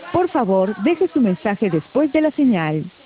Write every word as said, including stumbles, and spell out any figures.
Por favor, deje su mensaje después de la señal.